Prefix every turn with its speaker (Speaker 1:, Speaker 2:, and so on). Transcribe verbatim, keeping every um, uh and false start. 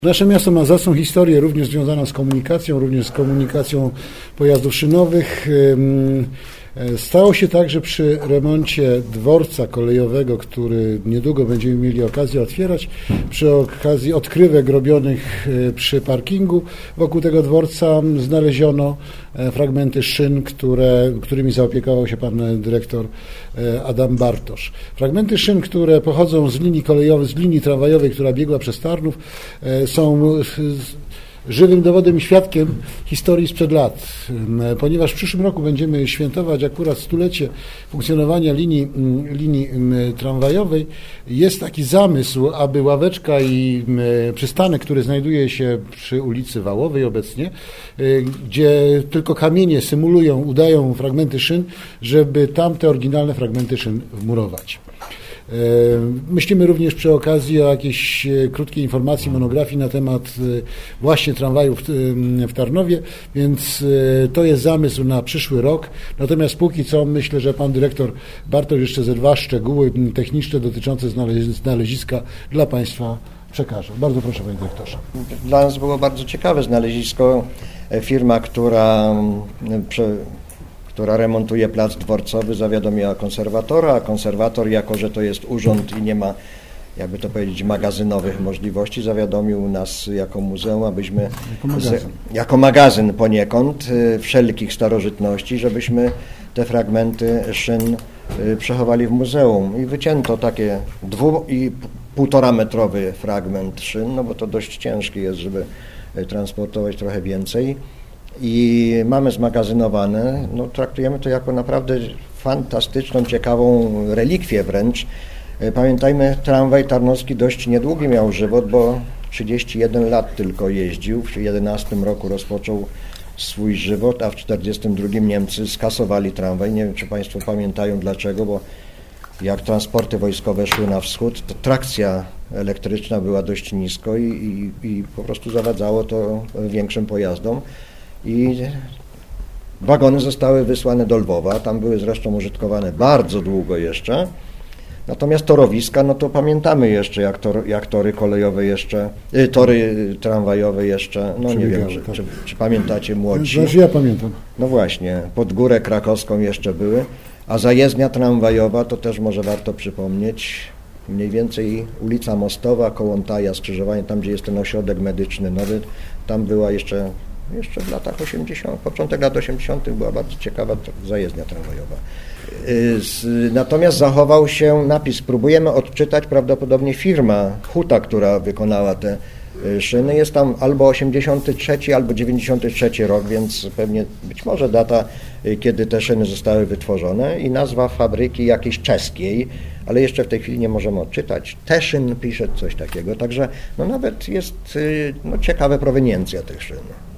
Speaker 1: Nasze miasto ma zacną historię, również związaną z komunikacją, również z komunikacją pojazdów szynowych. Stało się tak, że przy remoncie dworca kolejowego, który niedługo będziemy mieli okazję otwierać, przy okazji odkrywek robionych przy parkingu wokół tego dworca znaleziono fragmenty szyn, które, którymi zaopiekował się pan dyrektor Adam Bartosz. Fragmenty szyn, które pochodzą z linii kolejowej, z linii tramwajowej, która biegła przez Tarnów, są żywym dowodem i świadkiem historii sprzed lat. Ponieważ w przyszłym roku będziemy świętować akurat stulecie funkcjonowania linii, linii tramwajowej, jest taki zamysł, aby ławeczka i przystanek, który znajduje się przy ulicy Wałowej obecnie, gdzie tylko kamienie symulują, udają fragmenty szyn, żeby tam te oryginalne fragmenty szyn wmurować. Myślimy również przy okazji o jakiejś krótkiej informacji, monografii na temat właśnie tramwajów w Tarnowie, więc to jest zamysł na przyszły rok. Natomiast póki co myślę, że pan dyrektor Bartosz jeszcze ze dwa szczegóły techniczne dotyczące znaleziska dla państwa przekaże. Bardzo proszę, panie dyrektorze.
Speaker 2: Dla nas było bardzo ciekawe znalezisko. Firma, która która remontuje plac dworcowy, zawiadomiła konserwatora, a konserwator, jako że to jest urząd i nie ma, jakby to powiedzieć, magazynowych możliwości, zawiadomił nas jako muzeum, abyśmy
Speaker 1: jako magazyn,
Speaker 2: z, jako magazyn poniekąd wszelkich starożytności, żebyśmy te fragmenty szyn przechowali w muzeum. I wycięto takie dwu i półtora metrowy fragment szyn, no bo to dość ciężki jest, żeby transportować trochę więcej. I mamy zmagazynowane, no traktujemy to jako naprawdę fantastyczną, ciekawą relikwię wręcz. Pamiętajmy, tramwaj tarnowski dość niedługi miał żywot, bo trzydzieści jeden lat tylko jeździł. W jedenastym roku rozpoczął swój żywot, a w czterdziestym drugim Niemcy skasowali tramwaj. Nie wiem, czy państwo pamiętają dlaczego, bo jak transporty wojskowe szły na wschód, to trakcja elektryczna była dość nisko i, i, i po prostu zawadzało to większym pojazdom. I wagony zostały wysłane do Lwowa, tam były zresztą użytkowane bardzo długo jeszcze. Natomiast torowiska, no to pamiętamy jeszcze, jak, tor, jak tory kolejowe jeszcze, y, tory tramwajowe jeszcze, no nie wiem, czy, czy, czy pamiętacie młodsi.
Speaker 1: Znaczy ja pamiętam.
Speaker 2: No właśnie, pod Górę Krakowską jeszcze były, a zajezdnia tramwajowa, to też może warto przypomnieć, mniej więcej ulica Mostowa, Kołątaja, skrzyżowanie, tam gdzie jest ten ośrodek medyczny nowy, tam była jeszcze Jeszcze w latach osiemdziesiątych, początek lat osiemdziesiątych była bardzo ciekawa zajezdnia tramwajowa. Natomiast zachował się napis, próbujemy odczytać, prawdopodobnie firma Huta, która wykonała te szyny, jest tam albo osiemdziesiąty trzeci, albo dziewięćdziesiąty trzeci rok, więc pewnie być może data, kiedy te szyny zostały wytworzone i nazwa fabryki jakiejś czeskiej, ale jeszcze w tej chwili nie możemy odczytać. Teszyn pisze coś takiego, także no nawet jest no, ciekawa proweniencja tych szyn.